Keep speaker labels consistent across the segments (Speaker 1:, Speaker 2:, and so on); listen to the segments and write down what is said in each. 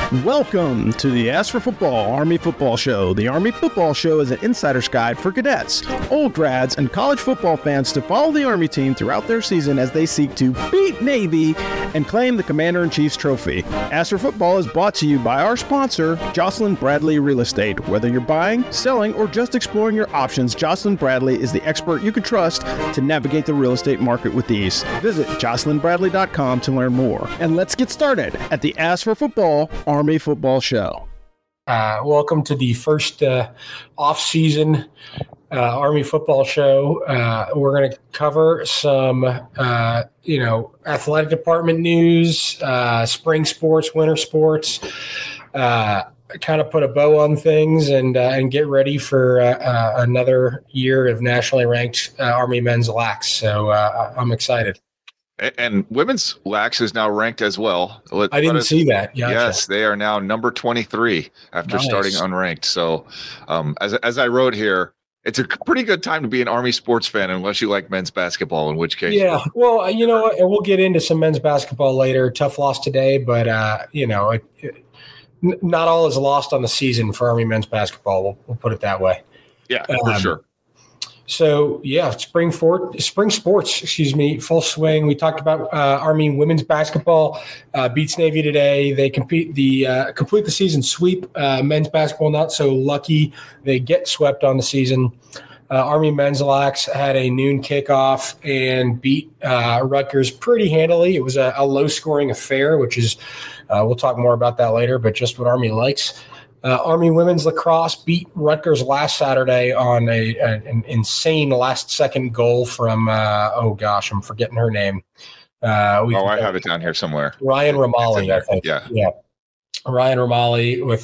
Speaker 1: Welcome to the Ask for Football Army Football Show. The Army Football Show is an insider's guide for cadets, old grads, and college football fans to follow the Army team throughout their season as they seek to beat Navy and claim the Commander-in-Chief's trophy. Ask for Football is brought to you by our sponsor, Jocelyn Bradley Real Estate. Whether you're buying, selling, or just exploring your options, Jocelyn Bradley is the expert you can trust to navigate the real estate market with ease. Visit jocelynbradley.com to learn more. And let's get started at the Ask for Football Army Football Show.
Speaker 2: Welcome to the first off-season Army Football Show. We're going to cover some, athletic department news, spring sports, winter sports, kind of put a bow on things and get ready for another year of nationally ranked Army men's lax. So I'm excited.
Speaker 3: And women's lax is now ranked as well.
Speaker 2: I didn't see that. Gotcha.
Speaker 3: Yes, they are now number 23 after starting unranked. So as I wrote here, it's a pretty good time to be an Army sports fan unless you like men's basketball, in which case. Yeah,
Speaker 2: well, you know what? We'll get into some men's basketball later. Tough loss today, but, not all is lost on the season for Army men's basketball. We'll put it that way.
Speaker 3: Yeah, for sure.
Speaker 2: So, spring sports, full swing. We talked about Army women's basketball beats Navy today. They complete the season sweep. Men's basketball not so lucky. They get swept on the season. Army men's lax had a noon kickoff and beat Rutgers pretty handily. It was a low-scoring affair, which is we'll talk more about that later, but just what Army likes. Army women's lacrosse beat Rutgers last Saturday on an insane last-second goal from, I'm forgetting her name.
Speaker 3: I have it down here somewhere.
Speaker 2: Ryan Romali, I think. Yeah. Ryan Romali with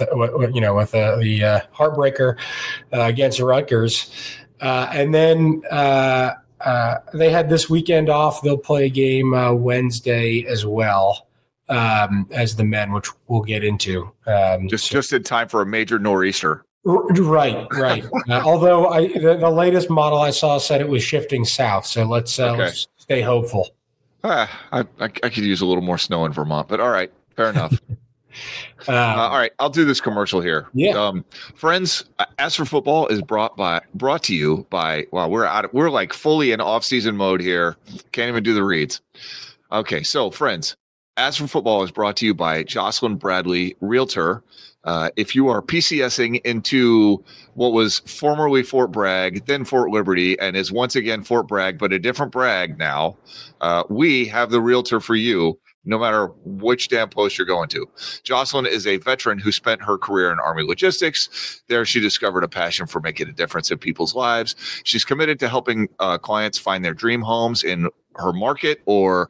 Speaker 2: the heartbreaker against Rutgers. And then they had this weekend off. They'll play a game Wednesday as well. As the men, which we'll get into.
Speaker 3: Just in time for a major nor'easter.
Speaker 2: Right. Although the latest model I saw said it was shifting south, so let's stay hopeful.
Speaker 3: I could use a little more snow in Vermont, but all right, fair enough. All right, I'll do this commercial here.
Speaker 2: Yeah,
Speaker 3: friends, Ask for Football is brought to you by. Wow, we're like fully in off-season mode here. Can't even do the reads. Okay, so friends. Ask for Football is brought to you by Jocelyn Bradley Realtor. If you are PCSing into what was formerly Fort Bragg, then Fort Liberty, and is once again Fort Bragg, but a different Bragg now, we have the Realtor for you, no matter which damn post you're going to. Jocelyn is a veteran who spent her career in Army logistics. There, she discovered a passion for making a difference in people's lives. She's committed to helping clients find their dream homes in her market or,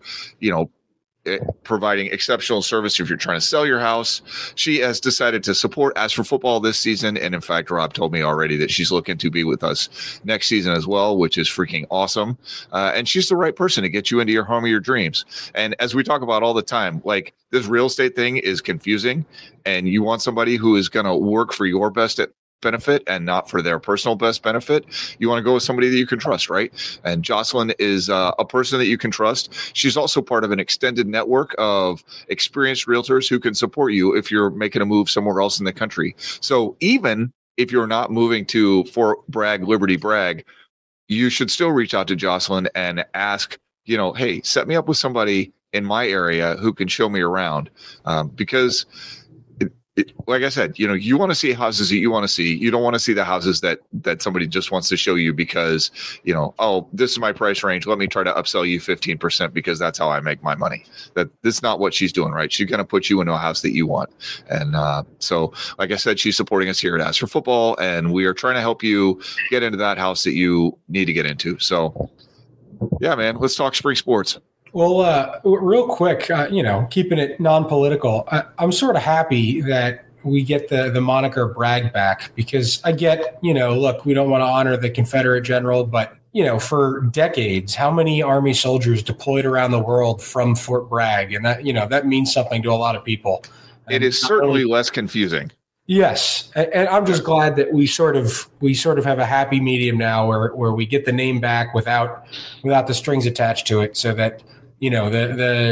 Speaker 3: providing exceptional service if you're trying to sell your house. She has decided to support Ask for Football this season. And in fact, Rob told me already that she's looking to be with us next season as well, which is freaking awesome. And she's the right person to get you into your home of your dreams. And as we talk about all the time, like this real estate thing is confusing and you want somebody who is going to work for your best benefit and not for their personal best benefit. You want to go with somebody that you can trust, right? And Jocelyn is a person that you can trust. She's also part of an extended network of experienced realtors who can support you if you're making a move somewhere else in the country. So even if you're not moving to Fort Bragg, Liberty Bragg, you should still reach out to Jocelyn and ask, hey, set me up with somebody in my area who can show me around, because like I said, you want to see houses that you want to see. You don't want to see the houses that somebody just wants to show you because, this is my price range. Let me try to upsell you 15% because that's how I make my money. That's not what she's doing, right? She's going to put you into a house that you want. And so, like I said, she's supporting us here at Ask for Football, and we are trying to help you get into that house that you need to get into. So, yeah, man, let's talk spring sports.
Speaker 2: Well, real quick, keeping it non-political, I'm sort of happy that we get the moniker Bragg back because I get, look, we don't want to honor the Confederate general, but, for decades, how many Army soldiers deployed around the world from Fort Bragg? And that, that means something to a lot of people.
Speaker 3: It is certainly less confusing.
Speaker 2: Yes. And I'm just glad that we sort of have a happy medium now where we get the name back without the strings attached to it so that, the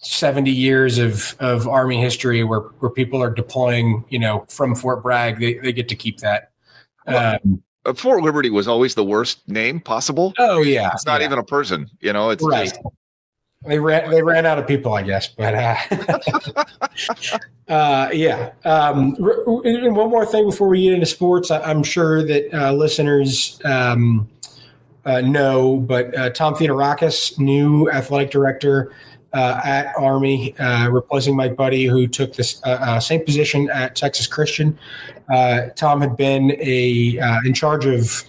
Speaker 2: 70 years of Army history where people are deploying, from Fort Bragg, they get to keep that.
Speaker 3: Fort Liberty was always the worst name possible.
Speaker 2: Oh yeah.
Speaker 3: It's not even a person, it's
Speaker 2: right.
Speaker 3: Just,
Speaker 2: they ran out of people, I guess, but yeah. And one more thing before we get into sports, I'm sure that listeners know, but Tom Theodorakis, new athletic director at Army, replacing Mike Buddy, who took this same position at Texas Christian. Tom had been in charge of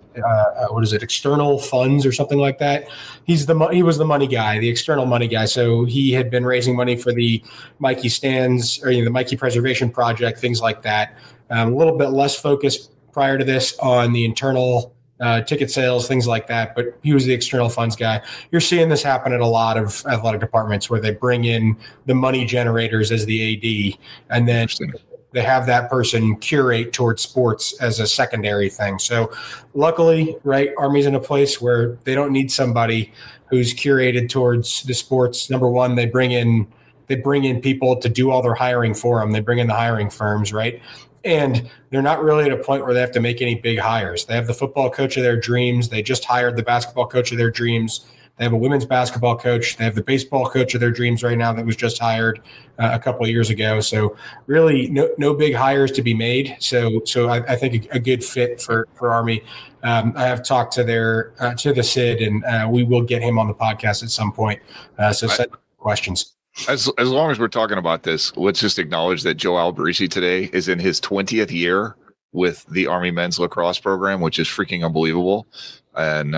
Speaker 2: external funds or something like that. He was the money guy, the external money guy. So he had been raising money for the Mikey Stands or the Mikey Preservation Project, things like that. A little bit less focused prior to this on the internal ticket sales, things like that. But he was the external funds guy. You're seeing this happen at a lot of athletic departments where they bring in the money generators as the AD, and then they have that person curate towards sports as a secondary thing. So luckily, right, Army's in a place where they don't need somebody who's curated towards the sports. Number one, they bring in people to do all their hiring for them. They bring in the hiring firms, right? And they're not really at a point where they have to make any big hires. They have the football coach of their dreams. They just hired the basketball coach of their dreams. They have a women's basketball coach. They have the baseball coach of their dreams right now that was just hired a couple of years ago. So really no big hires to be made. So I think a good fit for Army. I have talked to to the Sid, and we will get him on the podcast at some point. So send questions.
Speaker 3: As long as we're talking about this, let's just acknowledge that Joe Alberici today is in his 20th year with the Army men's lacrosse program, which is freaking unbelievable. And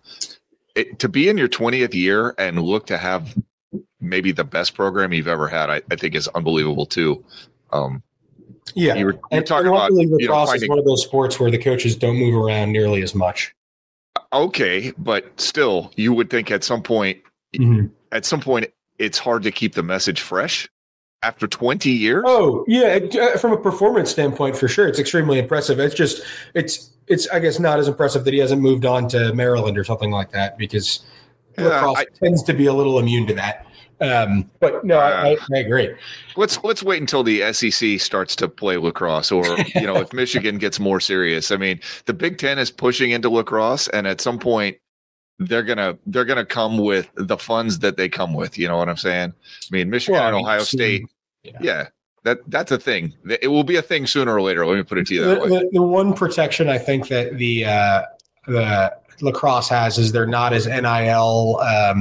Speaker 3: to be in your 20th year and look to have maybe the best program you've ever had, I think is unbelievable too.
Speaker 2: Yeah,
Speaker 3: you're talking about
Speaker 2: lacrosse is one of those sports where the coaches don't move around nearly as much.
Speaker 3: Okay, but still, you would think at some point, it's hard to keep the message fresh after 20 years.
Speaker 2: Oh yeah, from a performance standpoint, for sure, it's extremely impressive. It's I guess not as impressive that he hasn't moved on to Maryland or something like that, because lacrosse tends to be a little immune to that. But no, I agree.
Speaker 3: Let's wait until the SEC starts to play lacrosse, or if Michigan gets more serious. I mean, the Big Ten is pushing into lacrosse, and at some point they're gonna come with the funds that they come with. You know what I'm saying? I mean, Michigan and Ohio State. Yeah. That's a thing. It will be a thing sooner or later. Let me put it to you that way.
Speaker 2: The one protection I think that the lacrosse has is they're not as NIL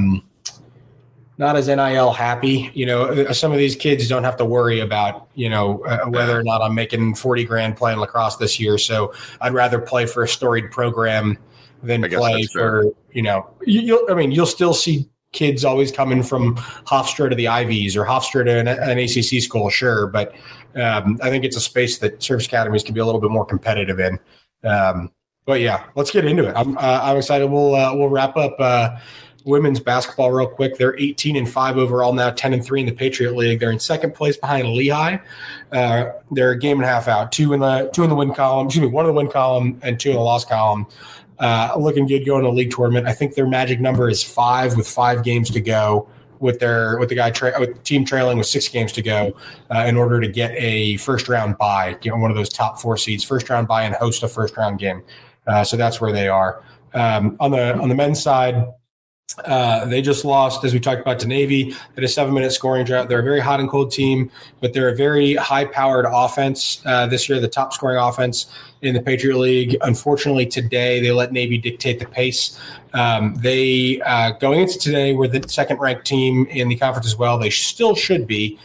Speaker 2: happy. Some of these kids don't have to worry about whether or not I'm making $40,000 playing lacrosse this year. So I'd rather play for a storied program than play for you'll still see kids always coming from Hofstra to the Ivies or Hofstra to an ACC school, sure. But I think it's a space that service academies can be a little bit more competitive in. But yeah, let's get into it. I'm excited. We'll wrap up women's basketball real quick. They're 18-5 overall now, 10-3 in the Patriot League. They're in second place behind Lehigh. They're a game and a half out. Two in the win column. Excuse me, one in the win column and two in the loss column. Looking good going to the league tournament. I think their magic number is 5 with 5 games to go, with the team trailing with 6 games to go in order to get a first round bye, one of those top 4 seeds, first round bye and host a first round game. So that's where they are. On the men's side, they just lost, as we talked about, to Navy at a 7-minute scoring drought. They're a very hot and cold team, but they're a very high-powered offense this year, the top-scoring offense in the Patriot League. Unfortunately, today they let Navy dictate the pace. They going into today were the second-ranked team in the conference as well. They still should be.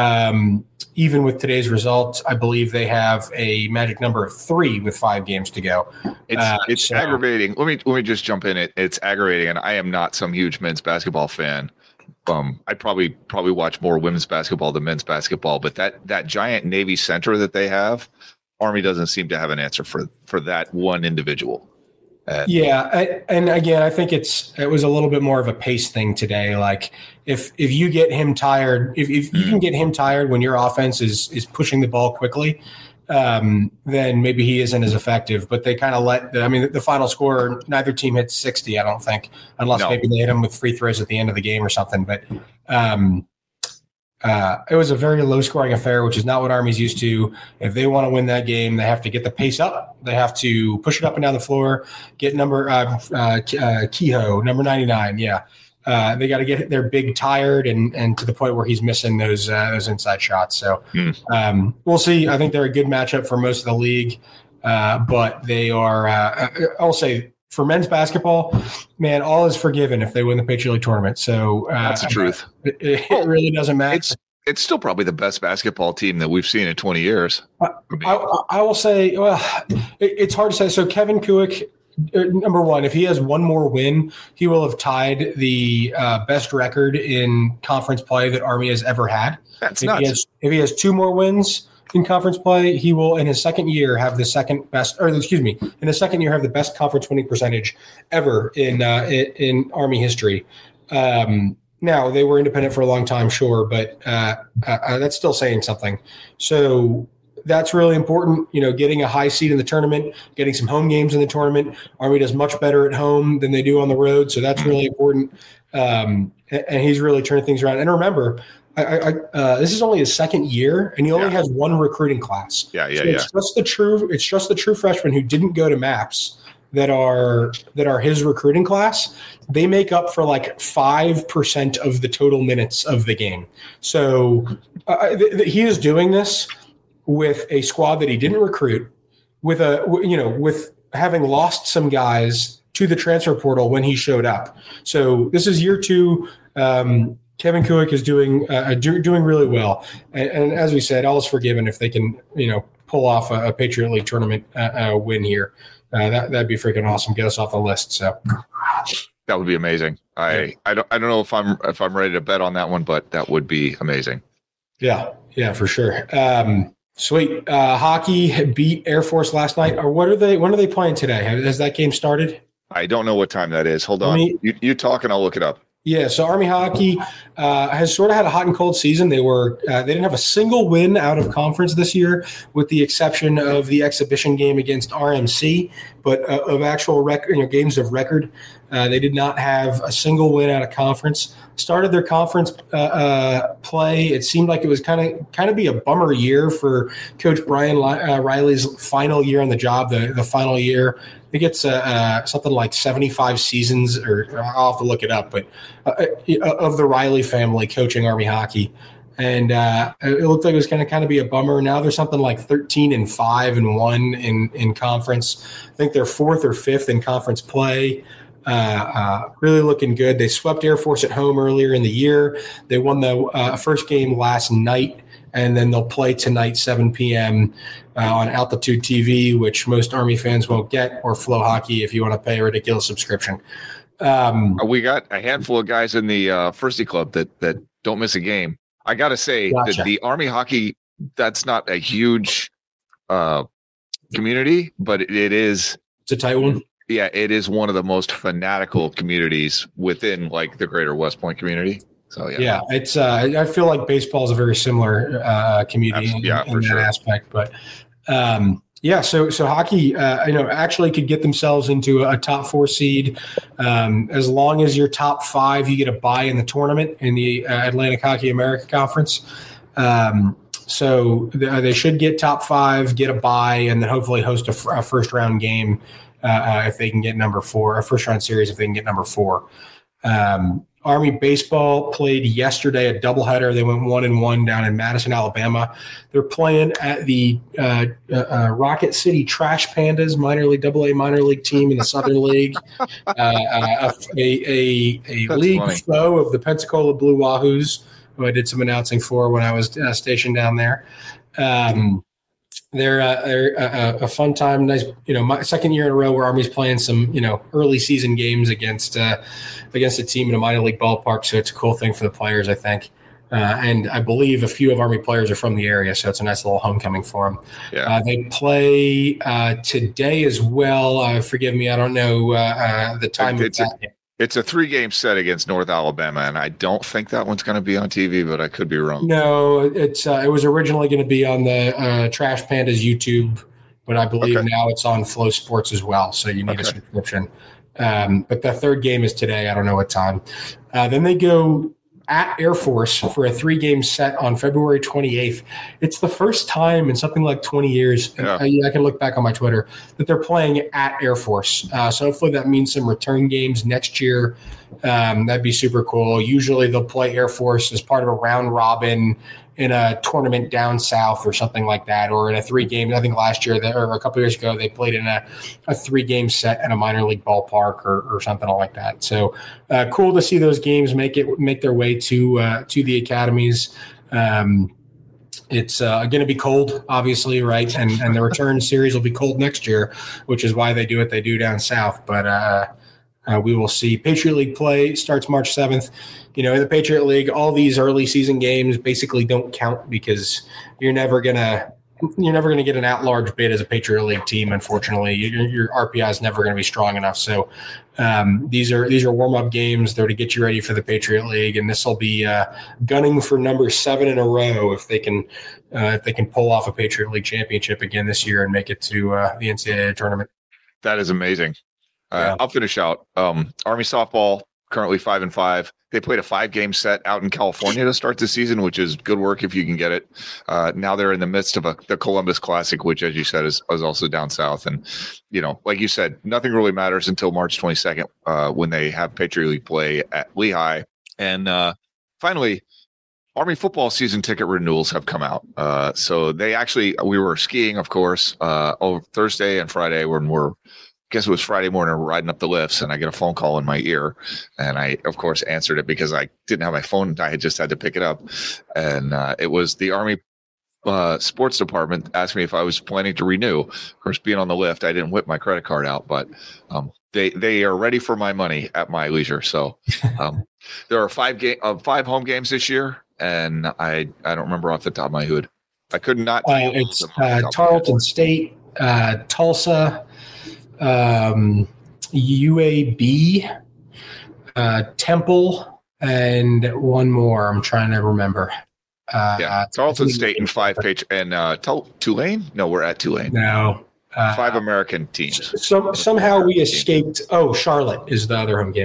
Speaker 2: Even with today's results, I believe they have a magic number of 3 with 5 games to go.
Speaker 3: It's aggravating. Let me just jump in. It's aggravating, and I am not some huge men's basketball fan. I probably watch more women's basketball than men's basketball, but that giant Navy center that they have, Army doesn't seem to have an answer for that one individual.
Speaker 2: And again, I think it was a little bit more of a pace thing today. Like if you get him tired, if you can get him tired when your offense is pushing the ball quickly, then maybe he isn't as effective. But they kind of the final score, neither team hit 60, I don't think, unless maybe they hit him with free throws at the end of the game or something. But It was a very low-scoring affair, which is not what Army's used to. If they want to win that game, they have to get the pace up. They have to push it up and down the floor, get Kehoe, number 99, yeah. They got to get their big tired and to the point where he's missing those inside shots. So we'll see. I think they're a good matchup for most of the league, but they are I'll say for men's basketball, man, all is forgiven if they win the Patriot League tournament. So
Speaker 3: that's the truth.
Speaker 2: It really doesn't matter.
Speaker 3: It's still probably the best basketball team that we've seen in 20 years.
Speaker 2: I will say, well, it's hard to say. So Kevin Kuick, number one, if he has one more win, he will have tied the best record in conference play that Army has ever had.
Speaker 3: That's nuts.
Speaker 2: If he has two more wins in conference play, he will, in his second year, have the second best, or excuse me, in his second year, have the best conference winning percentage ever in Army history. Now, they were independent for a long time, sure, but that's still saying something. So that's really important, getting a high seed in the tournament, getting some home games in the tournament. Army does much better at home than they do on the road, so that's really important. And he's really turning things around. And remember, this is only his second year, and he only has one recruiting class. It's just the true freshmen who didn't go to MAPS that are his recruiting class. They make up for like 5% of the total minutes of the game. So he is doing this with a squad that he didn't recruit, with having lost some guys to the transfer portal when he showed up. So this is year two. Kevin Kuick is doing really well, and as we said, all is forgiven if they can pull off a Patriot League tournament win here. That'd be freaking awesome. Get us off the list. So
Speaker 3: that would be amazing. I don't know if I'm ready to bet on that one, but that would be amazing.
Speaker 2: Yeah, for sure. Sweet. Hockey beat Air Force last night. Or when are they playing today? Has that game started?
Speaker 3: I don't know what time that is. Hold on. You talk and I'll look it up.
Speaker 2: Yeah, so Army hockey has sort of had a hot and cold season. They didn't have a single win out of conference this year, with the exception of the exhibition game against RMC. But of actual games of record, they did not have a single win out of conference. Started their conference play. It seemed like it was kind of be a bummer year for Coach Brian Riley's final year on the job. The final year. I think it's something like 75 seasons, or I'll have to look it up, but of the Riley family coaching Army hockey. And it looked like it was going to kind of be a bummer. Now there's something like 13-5-1 in conference. I think they're 4th or 5th in conference play. Really looking good. They swept Air Force at home earlier in the year. They won the first game last night, and then they'll play tonight, 7 p.m. On Altitude TV, which most Army fans won't get, or Flow Hockey if you want to pay a ridiculous subscription.
Speaker 3: We got a handful of guys in the Firsty Club that don't miss a game. I got to say that the Army hockey, that's not a huge community, but it is.
Speaker 2: It's a tight one.
Speaker 3: Yeah, it is one of the most fanatical communities within like the greater West Point community. So yeah,
Speaker 2: it's. I feel like baseball is a very similar community in that aspect. But so hockey, actually could get themselves into a top 4 seed as long as you're top 5. You get a bye in the tournament in the Atlantic Hockey America Conference. So they should get top 5, get a bye, and then hopefully host a first round game if they can get number 4, a first round series if they can get number 4. Army baseball played yesterday a doubleheader. They went 1-1 down in Madison, Alabama. They're playing at the Rocket City Trash Pandas AA minor league team in the Southern League, a league foe of the Pensacola Blue Wahoos, who I did some announcing for when I was stationed down there. They're a fun time. Nice, my second year in a row where Army's playing some, early season games against a team in a minor league ballpark. So it's a cool thing for the players, I think. And I believe a few of Army players are from the area, so it's a nice little homecoming for them. Yeah. They play today as well. Forgive me, I don't know the time of that.
Speaker 3: It's a 3-game set against North Alabama, and I don't think that one's going to be on TV, but I could be wrong.
Speaker 2: No, it was originally going to be on the Trash Pandas YouTube, but I believe now it's on Flow Sports as well, so you need a subscription. But the third game is today. I don't know what time. Then they go at Air Force for a 3-game set on February 28th. It's the first time in something like 20 years, and I can look back on my Twitter, that they're playing at Air Force. So hopefully that means some return games next year. That'd be super cool. Usually they'll play Air Force as part of a round robin in a tournament down south or something like that, or in a 3-game. I think last year or a couple years ago they played in a 3-game set at a minor league ballpark or something like that. So cool to see those games make their way to the academies. It's going to be cold, obviously, right? And the return series will be cold next year, which is why they do what they do down south. But we will see. Patriot League play starts March 7th. In the Patriot League, all these early season games basically don't count because you're never gonna get an at-large bid as a Patriot League team. Unfortunately, your RPI is never going to be strong enough. So these are warm-up games. They're to get you ready for the Patriot League, and this will be gunning for number 7 in a row if they can pull off a Patriot League championship again this year and make it to the NCAA tournament.
Speaker 3: That is amazing. I'll finish out. Army softball currently 5-5. They played a 5-game set out in California to start the season, which is good work if you can get it. Now they're in the midst of the Columbus Classic, which, as you said, is also down south. And, like you said, nothing really matters until March 22nd when they have Patriot League play at Lehigh. And finally, Army football season ticket renewals have come out. So we were skiing, of course, over Thursday and Friday when I guess it was Friday morning, riding up the lifts, and I get a phone call in my ear, and I, of course, answered it because I didn't have my phone. I had just had to pick it up, and it was the Army sports department asked me if I was planning to renew. Of course, being on the lift, I didn't whip my credit card out, but they are ready for my money at my leisure. So there are 5 home games this year, and I don't remember off the top of my head. I could not.
Speaker 2: It's Tarleton State, Tulsa. UAB, Temple, and one more. I'm trying to remember.
Speaker 3: Tarleton State and 5 and Tulane. No, we're at Tulane.
Speaker 2: No,
Speaker 3: 5 American teams.
Speaker 2: So somehow we escaped. Oh, Charlotte is the other home game.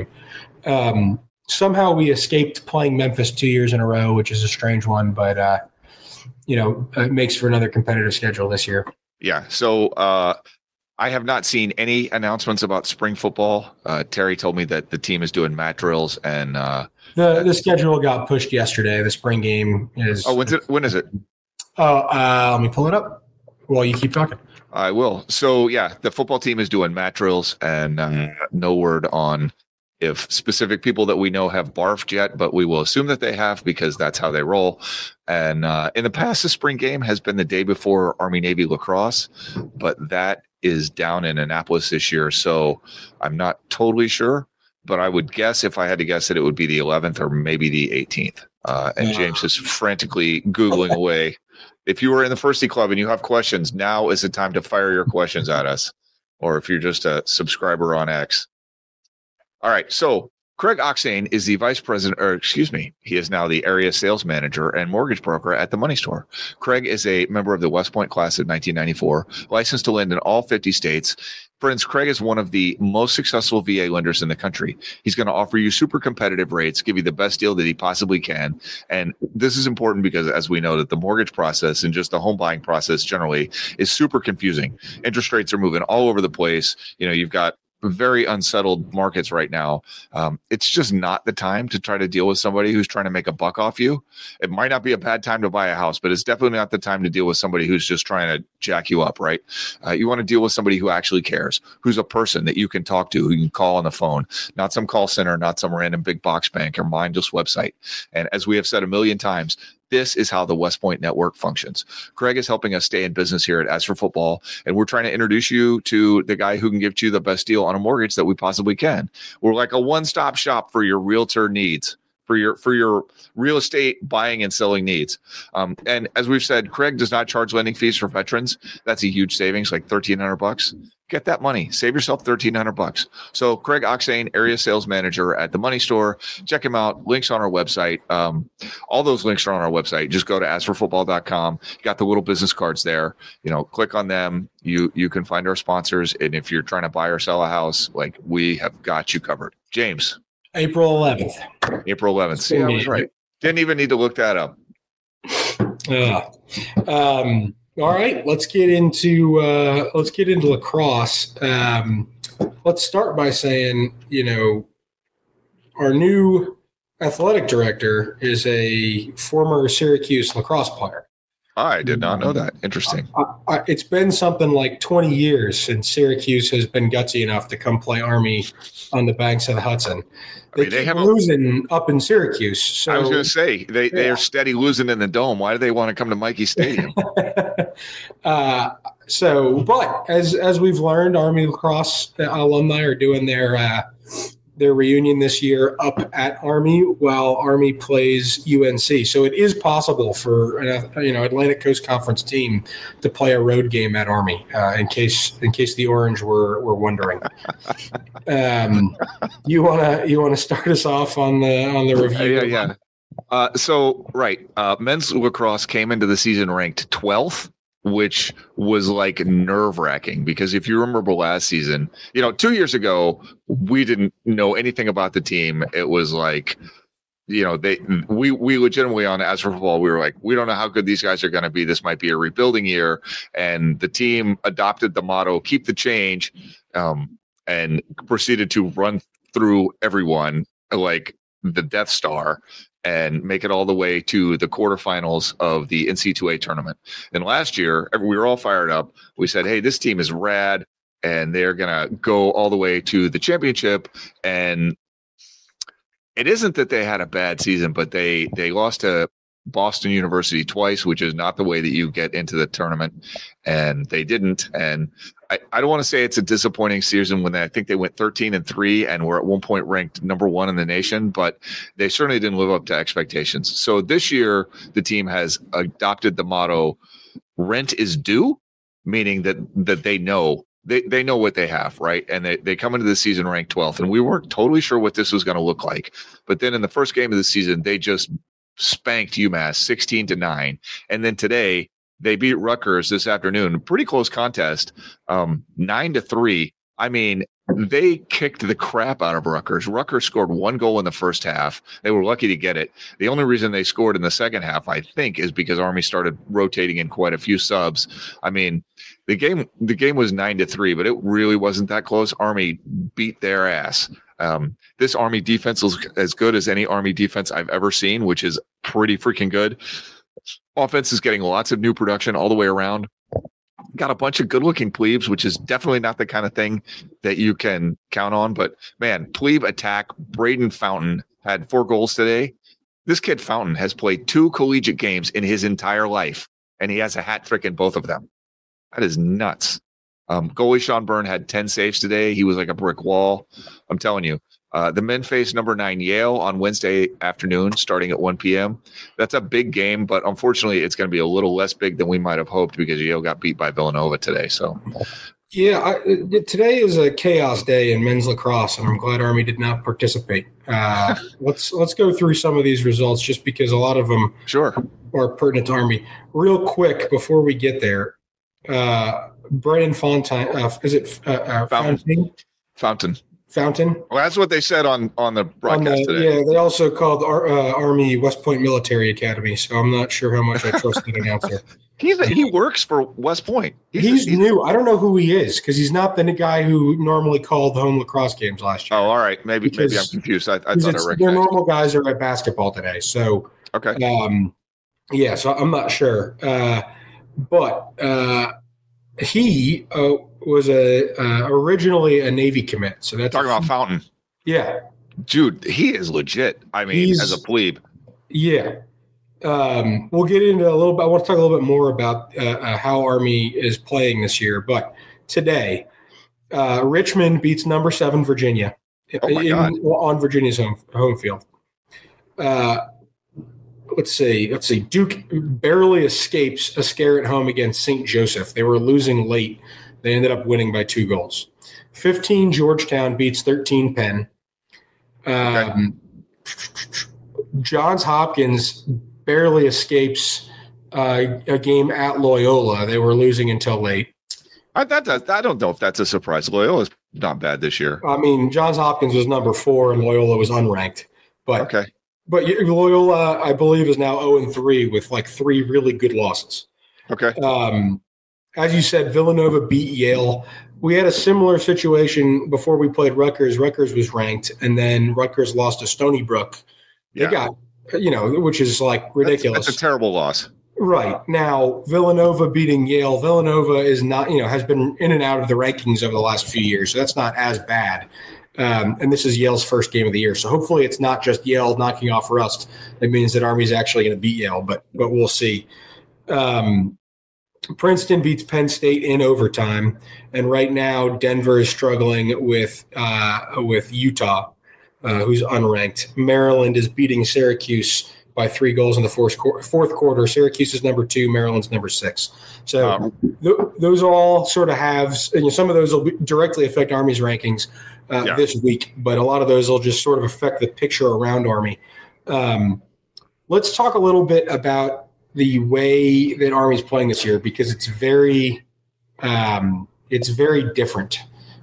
Speaker 2: Somehow we escaped playing Memphis 2 years in a row, which is a strange one, but it makes for another competitive schedule this year.
Speaker 3: Yeah. So. I have not seen any announcements about spring football. Terry told me that the team is doing mat drills, and
Speaker 2: the schedule got pushed yesterday. The spring game is.
Speaker 3: Oh, when is it?
Speaker 2: Let me pull it up while you keep talking.
Speaker 3: I will. So yeah, the football team is doing mat drills, and no word on if specific people that we know have barfed yet, but we will assume that they have because that's how they roll. And in the past, the spring game has been the day before Army-Navy lacrosse, but that is down in Annapolis this year. So I'm not totally sure, but I would guess, if I had to guess, that it would be the 11th or maybe the 18th. And James is frantically Googling away. If you were in the Firsty Club and you have questions, now is the time to fire your questions at us. Or if you're just a subscriber on X. All right. So Craig Oxane is the vice president, he is now the area sales manager and mortgage broker at the Money Store. Craig is a member of the West Point class of 1994, licensed to lend in all 50 states. Friends, Craig is one of the most successful VA lenders in the country. He's going to offer you super competitive rates, give you the best deal that he possibly can. And this is important because, as we know, that the mortgage process and just the home buying process generally is super confusing. Interest rates are moving all over the place. You've got very unsettled markets right now. It's just not the time to try to deal with somebody who's trying to make a buck off you. It might not be a bad time to buy a house, but it's definitely not the time to deal with somebody who's just trying to jack you up, right? You want to deal with somebody who actually cares, who's a person that you can talk to, who you can call on the phone, not some call center, not some random big box bank or mindless website. And as we have said a million times, this is how the West Point Network functions. Craig is helping us stay in business here at As for Football, and we're trying to introduce you to the guy who can give you the best deal on a mortgage that we possibly can. We're like a one-stop shop for your realtor needs, for your real estate buying and selling needs. And as we've said, Craig does not charge lending fees for veterans. That's a huge savings, like $1,300. Get that money. Save yourself $1,300. So Craig Oxane, area sales manager at the Money Store. Check him out. Links on our website. All those links are on our website. Just go to asforfootball.com. You got the little business cards there. Click on them. You can find our sponsors. And if you're trying to buy or sell a house, we have got you covered. James.
Speaker 2: April 11th.
Speaker 3: April 11th. See, I was right. Didn't even need to look that up.
Speaker 2: All right, let's get into lacrosse. Let's start by saying, our new athletic director is a former Syracuse lacrosse player.
Speaker 3: I did not know that. Interesting.
Speaker 2: It's been something like 20 years since Syracuse has been gutsy enough to come play Army on the banks of the Hudson. They keep losing up in Syracuse. So,
Speaker 3: I was going to say, they are steady losing in the Dome. Why do they want to come to Mikey Stadium?
Speaker 2: But as we've learned, Army lacrosse alumni are doing their reunion this year up at Army while Army plays UNC. So it is possible for an Atlantic Coast Conference team to play a road game at Army. In case the Orange were wondering. You wanna start us off on the review?
Speaker 3: Yeah. Men's lacrosse came into the season ranked 12th. Which was like nerve-wracking because if you remember last season, 2 years ago, we didn't know anything about the team. It was like, we legitimately on As for Football, we were like, we don't know how good these guys are going to be. This might be a rebuilding year. And the team adopted the motto, keep the change, and proceeded to run through everyone like the Death Star and make it all the way to the quarterfinals of the NC2A tournament. And last year, we were all fired up. We said, hey, this team is rad, and they're going to go all the way to the championship. And it isn't that they had a bad season, but they lost to Boston University twice, which is not the way that you get into the tournament. And they didn't. And I don't want to say it's a disappointing season when I think they went 13-3 and were at one point ranked number 1 in the nation, but they certainly didn't live up to expectations. So this year, the team has adopted the motto, rent is due, meaning that they know they know what they have, right? And they come into the season ranked 12th, and we weren't totally sure what this was going to look like. But then in the first game of the season, they just spanked UMass 16-9. And then today, they beat Rutgers this afternoon. Pretty close contest, 9-3. I mean, they kicked the crap out of Rutgers. Rutgers scored 1 goal in the first half. They were lucky to get it. The only reason they scored in the second half, I think, is because Army started rotating in quite a few subs. I mean, the game was 9-3, but it really wasn't that close. Army beat their ass. This Army defense is as good as any Army defense I've ever seen, which is pretty freaking good. Offense is getting lots of new production all the way around. Got a bunch of good-looking plebes, which is definitely not the kind of thing that you can count on. But, man, plebe attack, Braden Fountain had 4 goals today. This kid Fountain has played 2 collegiate games in his entire life, and he has a hat trick in both of them. That is nuts. Goalie Sean Byrne had 10 saves today. He was like a brick wall. I'm telling you. The men face number 9 Yale on Wednesday afternoon, starting at 1 p.m. That's a big game, but unfortunately, it's going to be a little less big than we might have hoped because Yale got beat by Villanova today. So,
Speaker 2: yeah, today is a chaos day in men's lacrosse, and I'm glad Army did not participate. Let's go through some of these results just because a lot of them are pertinent to Army. Real quick before we get there, Brennan Fontaine, is it
Speaker 3: Fountain?
Speaker 2: Fountain.
Speaker 3: Well, that's what they said on the broadcast today.
Speaker 2: Yeah, they also called Army West Point Military Academy, so I'm not sure how much I trust that announcer.
Speaker 3: He works for West Point.
Speaker 2: He's new. I don't know who he is because he's not the guy who normally called home lacrosse games last year.
Speaker 3: Oh, all right. Maybe I'm confused. I thought I recognized. Their
Speaker 2: normal guys are at basketball today, so
Speaker 3: okay.
Speaker 2: Yeah, so I'm not sure, but he was originally a Navy commit. So that's
Speaker 3: talking about Fountain.
Speaker 2: Yeah,
Speaker 3: dude, he is legit. I mean, as a plebe.
Speaker 2: Yeah. We'll get into a little bit. I want to talk a little bit more about how Army is playing this year. But today, Richmond beats number 7 Virginia on Virginia's home field. Let's see. Duke barely escapes a scare at home against St. Joseph. They were losing late. They ended up winning by 2 goals. 15 Georgetown beats 13 Penn. Johns Hopkins barely escapes a game at Loyola. They were losing until late.
Speaker 3: I don't know if that's a surprise. Loyola's not bad this year.
Speaker 2: I mean, Johns Hopkins was number 4 and Loyola was unranked. But
Speaker 3: okay.
Speaker 2: But Loyola, I believe, is now 0-3 with like 3 really good losses.
Speaker 3: Okay.
Speaker 2: As you said, Villanova beat Yale. We had a similar situation before we played Rutgers. Rutgers was ranked, and then Rutgers lost to Stony Brook. They got, which is like ridiculous.
Speaker 3: That's a terrible loss.
Speaker 2: Right. Now, Villanova beating Yale. Villanova is not, has been in and out of the rankings over the last few years, so that's not as bad. And this is Yale's first game of the year. So hopefully it's not just Yale knocking off Rust. It means that Army's actually going to beat Yale, but we'll see. Princeton beats Penn State in overtime. And right now Denver is struggling with Utah, who's unranked. Maryland is beating Syracuse by 3 goals in the fourth quarter. Syracuse is number 2, Maryland's number 6. So those all sort of have, some of those will directly affect Army's rankings this week, but a lot of those will just sort of affect the picture around Army. Let's talk a little bit about the way that Army's playing this year, because it's very different.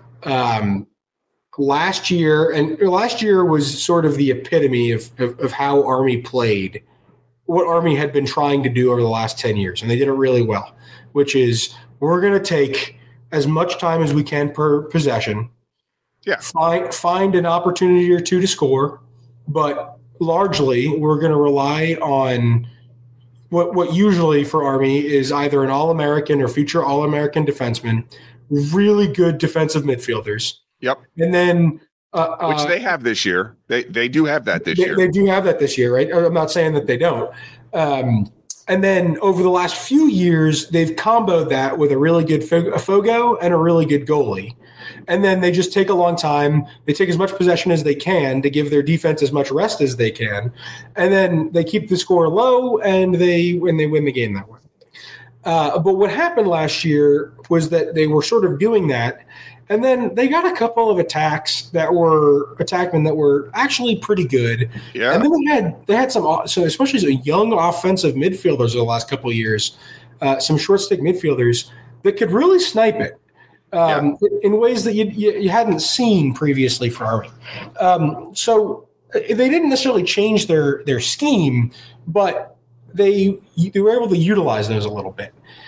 Speaker 2: Last year was sort of the epitome of how Army played, what Army had been trying to do over the last 10 years, and they did it really well, which is we're going to take as much time as we can per possession, find an opportunity or two to score, but largely we're going to rely on what usually for Army is either an All-American or future All-American defenseman, really good defensive midfielders.
Speaker 3: Yep.
Speaker 2: And then
Speaker 3: which they have this year. They do have that this year.
Speaker 2: They do have that this year, right? I'm not saying that they don't. And then over the last few years, they've comboed that with a really good Fogo and a really good goalie. And then they just take a long time. They take as much possession as they can to give their defense as much rest as they can. And then they keep the score low and they win the game that way. But what happened last year was that they were sort of doing that. And then they got a couple of attackmen that were actually pretty good. Yeah. And then they had some, so especially some young offensive midfielders over the last couple of years, some short stick midfielders that could really snipe it in ways that you hadn't seen previously for Army. So they didn't necessarily change their scheme, but they were able to utilize those a little bit.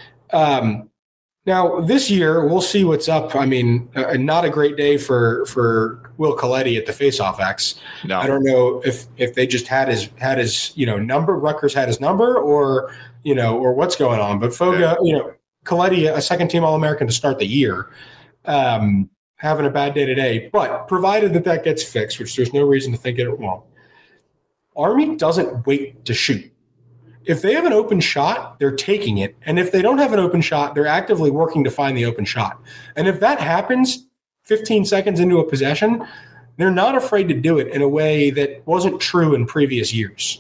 Speaker 2: Now, this year, we'll see what's up. I mean, not a great day for Will Coletti at the Faceoff X. No. I don't know if they just had his number. Rutgers had his number, or what's going on. But Foga, Coletti, a second-team All-American to start the year, having a bad day today. But provided that gets fixed, which there's no reason to think it won't, Army doesn't wait to shoot. If they have an open shot, they're taking it. And if they don't have an open shot, they're actively working to find the open shot. And if that happens 15 seconds into a possession, they're not afraid to do it in a way that wasn't true in previous years.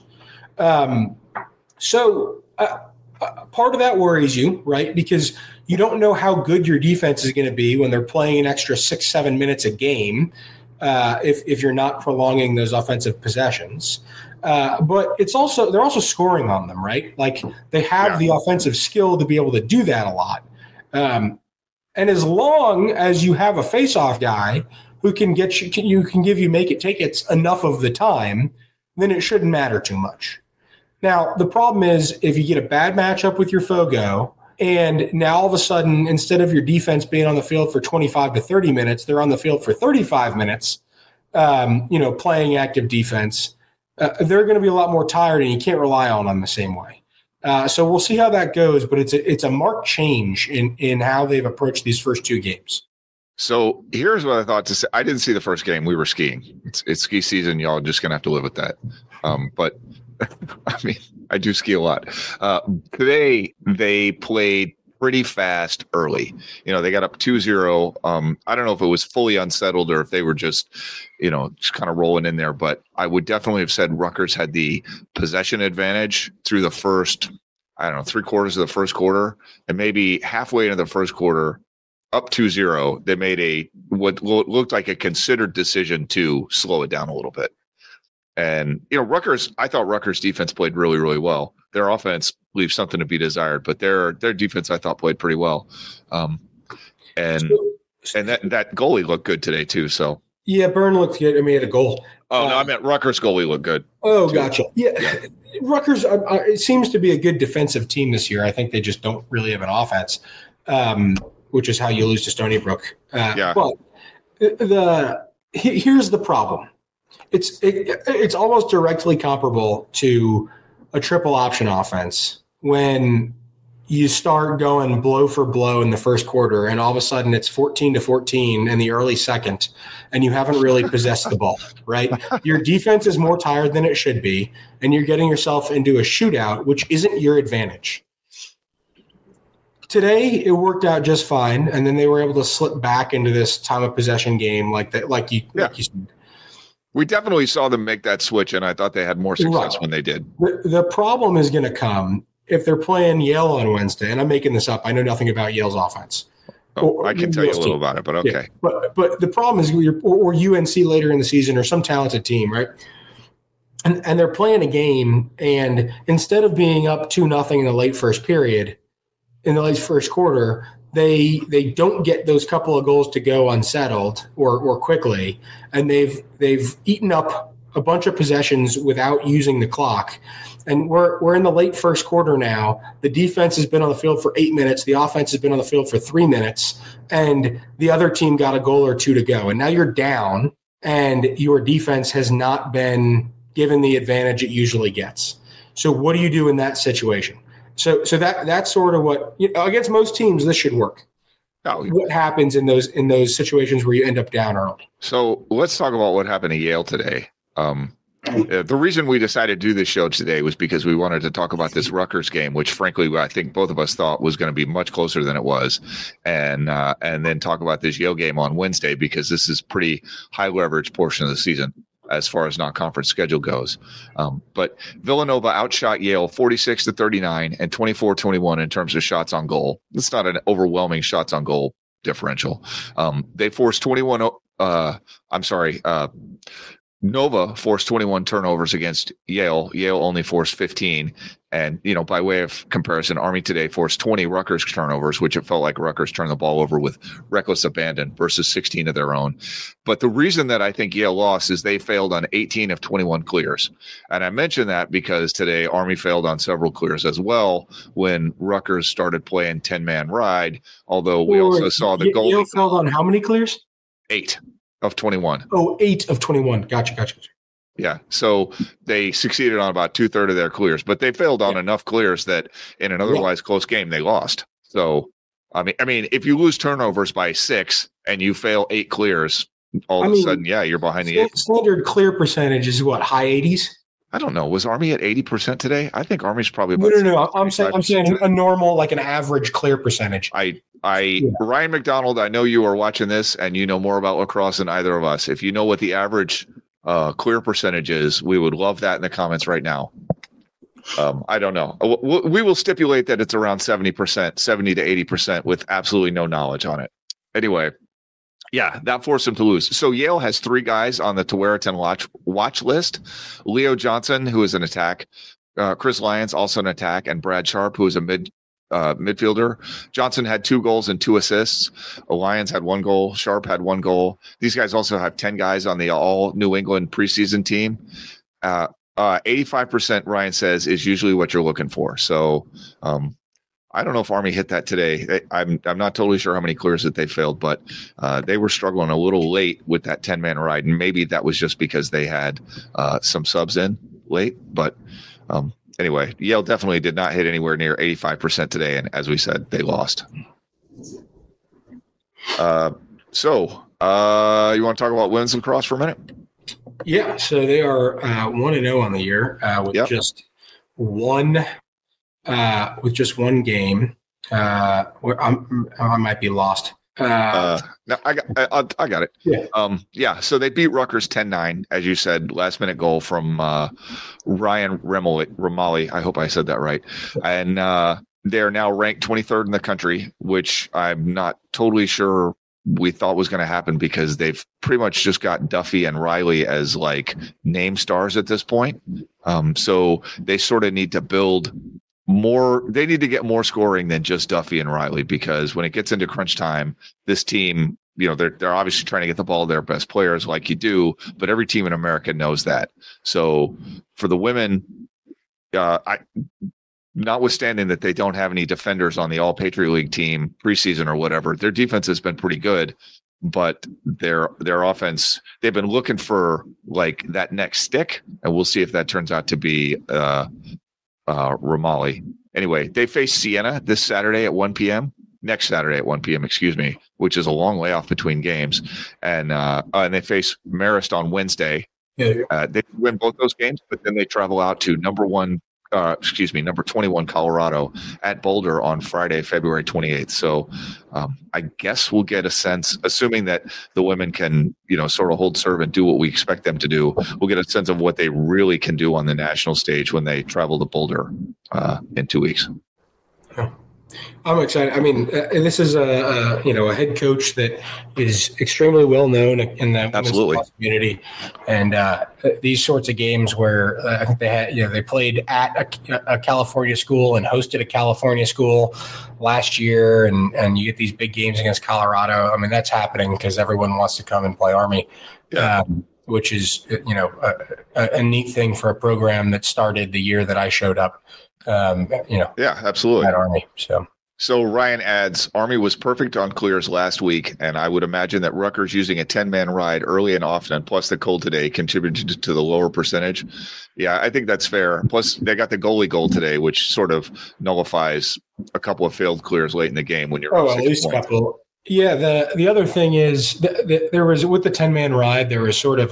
Speaker 2: So part of that worries you, right? Because you don't know how good your defense is going to be when they're playing an extra 6-7 minutes a game if you're not prolonging those offensive possessions. But they're also scoring on them, right? Like they have the offensive skill to be able to do that a lot. And as long as you have a face-off guy who can get you, can give you make it take it enough of the time, then it shouldn't matter too much. Now, the problem is if you get a bad matchup with your Fogo, and now all of a sudden, instead of your defense being on the field for 25 to 30 minutes, they're on the field for 35 minutes, playing active defense. They're going to be a lot more tired, and you can't rely on them the same way. So we'll see how that goes, but it's a marked change in how they've approached these first 2 games.
Speaker 3: So here's what I thought to say. I didn't see the first game. We were skiing. It's ski season. Y'all are just going to have to live with that. But I mean, I do ski a lot. Today they played pretty fast early. They got up 2-0. I don't know if it was fully unsettled or if they were just kind of rolling in there, but I would definitely have said Rutgers had the possession advantage through the first, 3/4 of the first quarter, and maybe halfway into the first quarter, up 2-0, they made what looked like a considered decision to slow it down a little bit. And, I thought Rutgers defense played really, really well. Their offense leaves something to be desired, but their defense, I thought, played pretty well. And that goalie looked good today too. So
Speaker 2: Yeah, Byrne looked good. I mean, he had a goal.
Speaker 3: Oh, no, I meant Rutgers goalie looked good.
Speaker 2: Oh, gotcha. Yeah. Rutgers, it seems to be a good defensive team this year. I think they just don't really have an offense, which is how you lose to Stony Brook. But here's the problem. It's almost directly comparable to a triple option offense when you start going blow for blow in the first quarter, and all of a sudden it's 14-14 in the early second, and you haven't really possessed the ball, right? Your defense is more tired than it should be, and you're getting yourself into a shootout, which isn't your advantage. Today, it worked out just fine, and then they were able to slip back into this time of possession game like you said.
Speaker 3: We definitely saw them make that switch, and I thought they had more success when they did.
Speaker 2: The problem is going to come if they're playing Yale on Wednesday, and I'm making this up. I know nothing about Yale's offense.
Speaker 3: I can tell you a little about it, but okay.
Speaker 2: Yeah. But the problem is or UNC later in the season or some talented team, right? And they're playing a game, and instead of being up 2-0 in the late first period, in the late first quarter, they don't get those couple of goals to go unsettled or quickly, and they've eaten up a bunch of possessions without using the clock. And we're in the late first quarter now. The defense has been on the field for 8 minutes. The offense has been on the field for 3 minutes, and the other team got a goal or two to go. And now you're down, and your defense has not been given the advantage it usually gets. So what do you do in that situation? So that's sort of what, against most teams, this should work. What happens in those situations where you end up down early?
Speaker 3: So let's talk about what happened to Yale today. The reason we decided to do this show today was because we wanted to talk about this Rutgers game, which frankly, I think both of us thought was going to be much closer than it was. And then talk about this Yale game on Wednesday, because this is pretty high leverage portion of the season as far as non-conference schedule goes. But Villanova outshot Yale 46-39 and 24-21 in terms of shots on goal. It's not an overwhelming shots on goal differential. They forced Nova forced 21 turnovers against Yale. Yale only forced 15. And, by way of comparison, Army today forced 20 Rutgers turnovers, which it felt like Rutgers turned the ball over with reckless abandon versus 16 of their own. But the reason that I think Yale lost is they failed on 18 of 21 clears. And I mention that because today Army failed on several clears as well when Rutgers started playing 10-man ride, although we also saw the goal.
Speaker 2: Yale failed on how many clears?
Speaker 3: 8 of 21.
Speaker 2: Oh, 8 of 21. Gotcha.
Speaker 3: Yeah. So they succeeded on about 2/3 of their clears, but they failed on enough clears that in an otherwise close game, they lost. So, I mean, if you lose turnovers by 6 and you fail 8 clears, all of a sudden, you're behind the 8.
Speaker 2: Standard clear percentage is what, high 80s?
Speaker 3: I don't know. Was Army at 80% today? I think Army's probably about
Speaker 2: No. I'm saying a normal, like an average clear percentage.
Speaker 3: Ryan McDonald, I know you are watching this and you know more about lacrosse than either of us. If you know what the average clear percentage is, we would love that in the comments right now. I don't know. We will stipulate that it's around 70%, 70 to 80% with absolutely no knowledge on it. Anyway, that forced them to lose. So Yale has 3 guys on the Tewaaraton watch list. Leo Johnson, who is an attack. Chris Lyons, also an attack. And Brad Sharp, who is a midfielder. Johnson had 2 goals and 2 assists. Lyons had 1 goal. Sharp had 1 goal. These guys also have 10 guys on the all New England preseason team. 85%, Ryan says, is usually what you're looking for. So I don't know if Army hit that today. I'm not totally sure how many clears that they failed, but they were struggling a little late with that 10-man ride, and maybe that was just because they had some subs in late. But anyway, Yale definitely did not hit anywhere near 85% today, and as we said, they lost. So you want to talk about women's lacrosse for a minute?
Speaker 2: Yeah, so they are 1-0 on the year with just one game. Where I might be lost.
Speaker 3: No, I got it.
Speaker 2: Yeah.
Speaker 3: So they beat Rutgers 10-9, as you said, last minute goal from Ryan Romali. I hope I said that right. And they're now ranked 23rd in the country, which I'm not totally sure we thought was going to happen because they've pretty much just got Duffy and Riley as like name stars at this point. So they sort of need to build more. They need to get more scoring than just Duffy and Riley, because when it gets into crunch time, this team they're obviously trying to get the ball to their best players like you do, but every team in America knows that. So for the women, notwithstanding that they don't have any defenders on the All Patriot League team preseason or whatever, their defense has been pretty good, but their offense, they've been looking for like that next stick, and we'll see if that turns out to be Romali. Anyway, they face Siena this Saturday at 1 p.m. Next Saturday at 1 p.m., excuse me, which is a long layoff between games. And they face Marist on Wednesday.
Speaker 2: Yeah.
Speaker 3: They win both those games, but then they travel out to number 21 Colorado at Boulder on Friday, February 28th. So I guess we'll get a sense, assuming that the women can, sort of hold serve and do what we expect them to do. We'll get a sense of what they really can do on the national stage when they travel to Boulder in 2 weeks.
Speaker 2: I'm excited. I mean, this is a head coach that is extremely well known in the women's community, and these sorts of games where I think they played at a California school and hosted a California school last year, and you get these big games against Colorado. I mean, that's happening because everyone wants to come and play Army. Yeah. Which is a neat thing for a program that started the year that I showed up.
Speaker 3: Yeah, absolutely.
Speaker 2: At Army.
Speaker 3: So Ryan adds, Army was perfect on clears last week, and I would imagine that Rutgers using a 10-man ride early and often, plus the cold today, contributed to the lower percentage. Yeah, I think that's fair. Plus, they got the goalie goal today, which sort of nullifies a couple of failed clears late in the game when you're
Speaker 2: at least a couple. Yeah, the other thing is there was, with the 10-man ride, there was sort of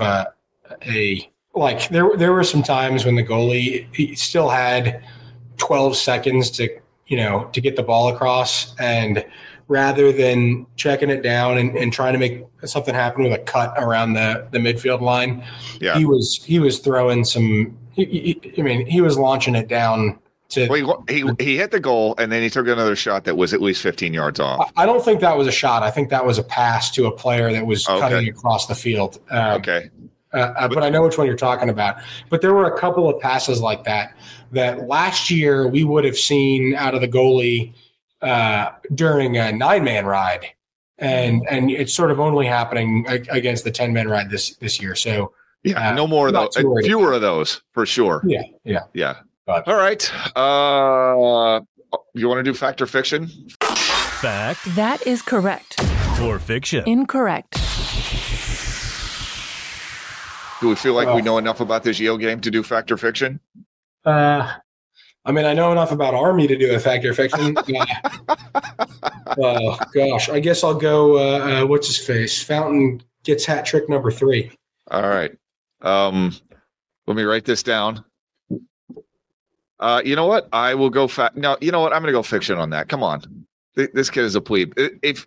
Speaker 2: there were some times when the goalie, he still had 12 seconds to get the ball across, and rather than checking it down and trying to make something happen with a cut around the midfield line, he was throwing some. He was launching it down to.
Speaker 3: Well, he hit the goal, and then he took another shot that was at least 15 yards off.
Speaker 2: I don't think that was a shot. I think that was a pass to a player that was cutting across the field.
Speaker 3: Okay.
Speaker 2: But I know which one you're talking about. But there were a couple of passes like that last year we would have seen out of the goalie during a 9-man ride, and it's sort of only happening against the 10-man ride this year. So
Speaker 3: no more of those, fewer of those for sure.
Speaker 2: Yeah.
Speaker 3: All right. You want to do fact or fiction?
Speaker 4: Fact.
Speaker 5: That is correct.
Speaker 4: Or fiction.
Speaker 5: Incorrect.
Speaker 3: Do we feel like we know enough about this Yale game to do fact or fiction?
Speaker 2: I know enough about Army to do a fact or fiction. Oh, gosh. I guess I'll go, what's his face? Fountain gets hat trick number 3.
Speaker 3: All right. Let me write this down. You know what? I will go No, you know what? I'm going to go fiction on that. Come on. This kid is a plebe. If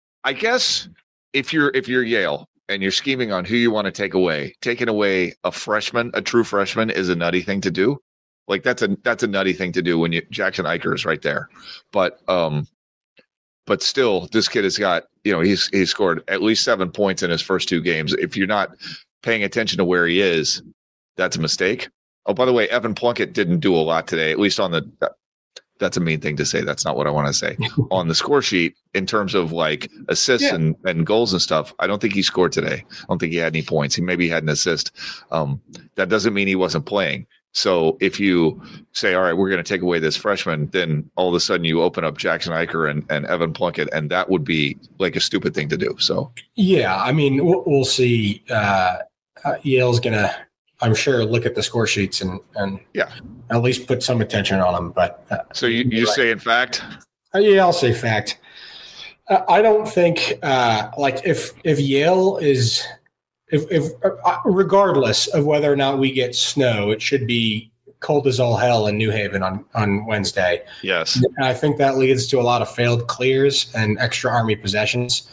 Speaker 3: you're Yale, and you're scheming on who you want to take away, taking away a freshman, a true freshman, is a nutty thing to do. Like that's a nutty thing to do when Jackson Eicher is right there. But still, this kid has got, he's scored at least 7 points in his first 2 games. If you're not paying attention to where he is, that's a mistake. Oh, by the way, Evan Plunkett didn't do a lot today, at least on that's a mean thing to say. That's not what I want to say. On the score sheet, in terms of like assists and goals and stuff, I don't think he scored today. I don't think he had any points. He maybe had an assist. That doesn't mean he wasn't playing. So if you say, all right, we're going to take away this freshman, then all of a sudden you open up Jackson Eicher and Evan Plunkett, and that would be like a stupid thing to do. So,
Speaker 2: yeah, we'll see. Yale's going to, I'm sure, look at the score sheets and at least put some attention on them. But
Speaker 3: so you say in fact?
Speaker 2: Yeah, I'll say fact. I don't think if Yale is if regardless of whether or not we get snow, it should be cold as all hell in New Haven on Wednesday.
Speaker 3: Yes,
Speaker 2: and I think that leads to a lot of failed clears and extra Army possessions.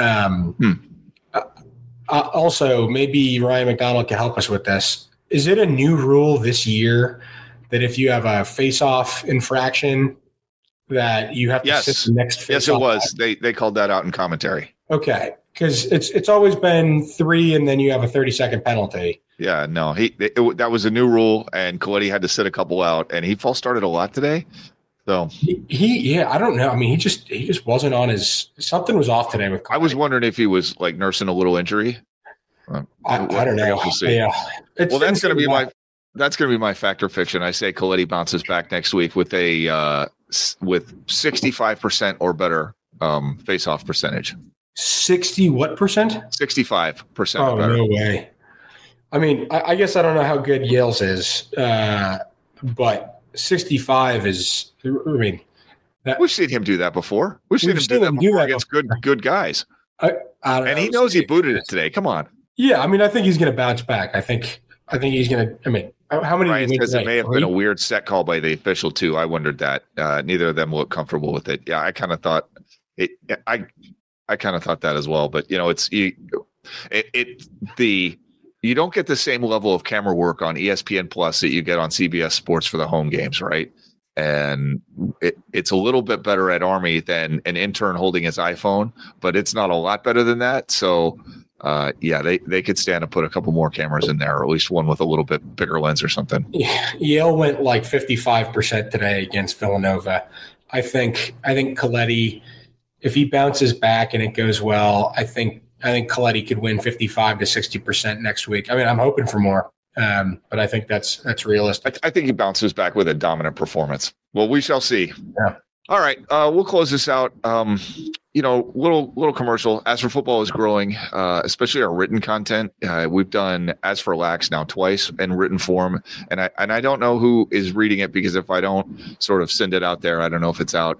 Speaker 2: Also, maybe Ryan McDonald can help us with this. Is it a new rule this year that if you have a face-off infraction that you have to sit the next face-off?
Speaker 3: Yes, it was. They called that out in commentary.
Speaker 2: Okay, because it's always been 3 and then you have a 30-second penalty.
Speaker 3: Yeah, no, that was a new rule, and Coletti had to sit a couple out, and he false started a lot today. So
Speaker 2: I don't know. I mean, he just wasn't on his. Something was off today with.
Speaker 3: I was wondering if he was like nursing a little injury.
Speaker 2: I don't know.
Speaker 3: We'll see.
Speaker 2: Yeah.
Speaker 3: Well, that's going to be my fact or fiction. I say Coletti bounces back next week with a with 65% or better face-off percentage.
Speaker 2: 60 what percent?
Speaker 3: 65%
Speaker 2: Oh,
Speaker 3: or better.
Speaker 2: No way. I mean, I guess I don't know how good Yale's is, but 65 is. I mean,
Speaker 3: we've seen him do that before. We've seen him do that before against good guys.
Speaker 2: I don't know.
Speaker 3: He knows he booted it today. Come on.
Speaker 2: Yeah, I mean, I think he's going to bounce back. I think he's going to. I mean, how many?
Speaker 3: Ryan says it may have been a weird set call by the official too. I wondered that. Neither of them looked comfortable with it. Yeah, I kind of thought it. I kind of thought that as well. But you don't get the same level of camera work on ESPN Plus that you get on CBS Sports for the home games, right? And it's a little bit better at Army than an intern holding his iPhone, but it's not a lot better than that. So. They could stand to put a couple more cameras in there, or at least one with a little bit bigger lens or something.
Speaker 2: Yeah, Yale went like 55% today against Villanova. I think Coletti, if he bounces back and it goes well, I think Coletti could win 55 to 60% next week. I mean, I'm hoping for more, but I think that's realistic.
Speaker 3: I think he bounces back with a dominant performance. Well, we shall see.
Speaker 2: Yeah.
Speaker 3: All right, we'll close this out. Little commercial. As for Football is growing, especially our written content. We've done As for Lax now twice in written form, and I don't know who is reading it, because if I don't sort of send it out there, I don't know if it's out.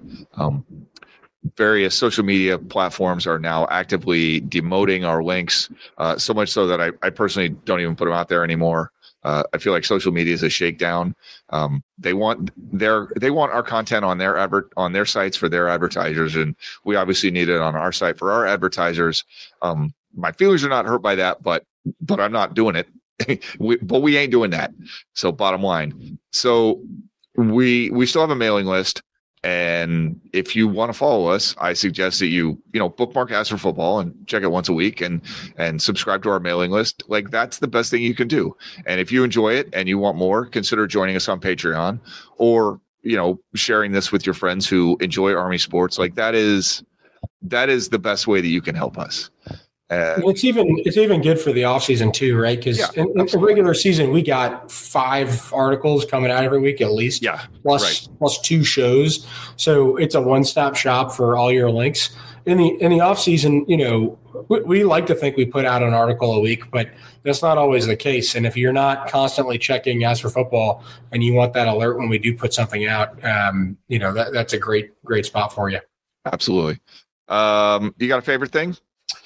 Speaker 3: Various social media platforms are now actively demoting our links, so much so that I personally don't even put them out there anymore. I feel like social media is a shakedown. They want our content on their sites for their advertisers, and we obviously need it on our site for our advertisers. My feelings are not hurt by that, but I'm not doing it. we ain't doing that. So bottom line, so we still have a mailing list. And if you want to follow us, I suggest that you bookmark As for Football and check it once a week and subscribe to our mailing list. Like, that's the best thing you can do. And if you enjoy it and you want more, consider joining us on Patreon, or, sharing this with your friends who enjoy Army sports. Like, that is the best way that you can help us.
Speaker 2: It's even good for the offseason too, right? Because in the regular season, we got 5 articles coming out every week at least.
Speaker 3: Yeah,
Speaker 2: plus 2 shows. So it's a one-stop shop for all your links. In the offseason, we like to think we put out an article a week, but that's not always the case. And if you're not constantly checking As for Football and you want that alert when we do put something out, that's a great spot for you.
Speaker 3: Absolutely. You got a favorite thing?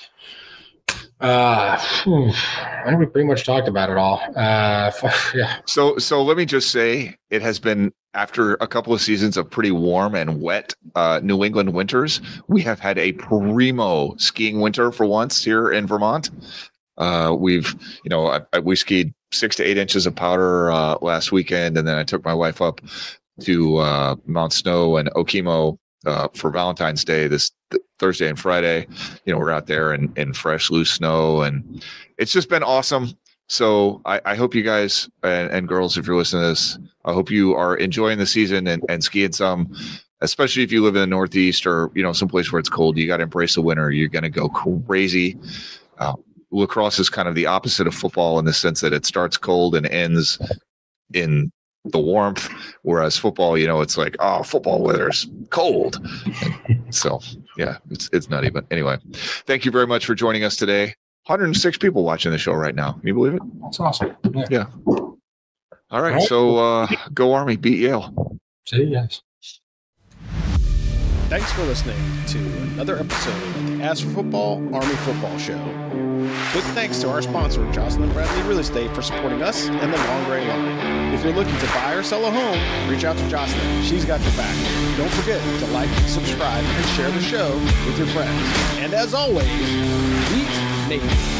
Speaker 2: I think we pretty much talked about it all. Yeah.
Speaker 3: So let me just say, it has been, after a couple of seasons of pretty warm and wet New England winters, we have had a primo skiing winter for once here in Vermont. We skied 6 to 8 inches of powder last weekend, and then I took my wife up to Mount Snow and Okemo for Valentine's Day this Thursday and Friday. We're out there in fresh, loose snow, and it's just been awesome. So I hope you guys and girls, if you're listening to this, I hope you are enjoying the season and skiing some, especially if you live in the Northeast or, someplace where it's cold. You got to embrace the winter. You're going to go crazy. Lacrosse is kind of the opposite of football in the sense that it starts cold and ends in the warmth, whereas football, it's like, oh, football weather's cold. So yeah, it's nutty. But anyway, thank you very much for joining us today. 106 people watching the show right now. Can you believe it?
Speaker 2: That's awesome.
Speaker 3: Yeah. All right. So go Army, beat Yale.
Speaker 2: See you guys.
Speaker 1: Thanks for listening to another episode of the As for Football Army Football Show. Big thanks to our sponsor, Jocelyn Bradley Real Estate, for supporting us and the Long Gray Line. If you're looking to buy or sell a home, reach out to Jocelyn. She's got your back. Don't forget to like, subscribe, and share the show with your friends. And as always, beat Navy.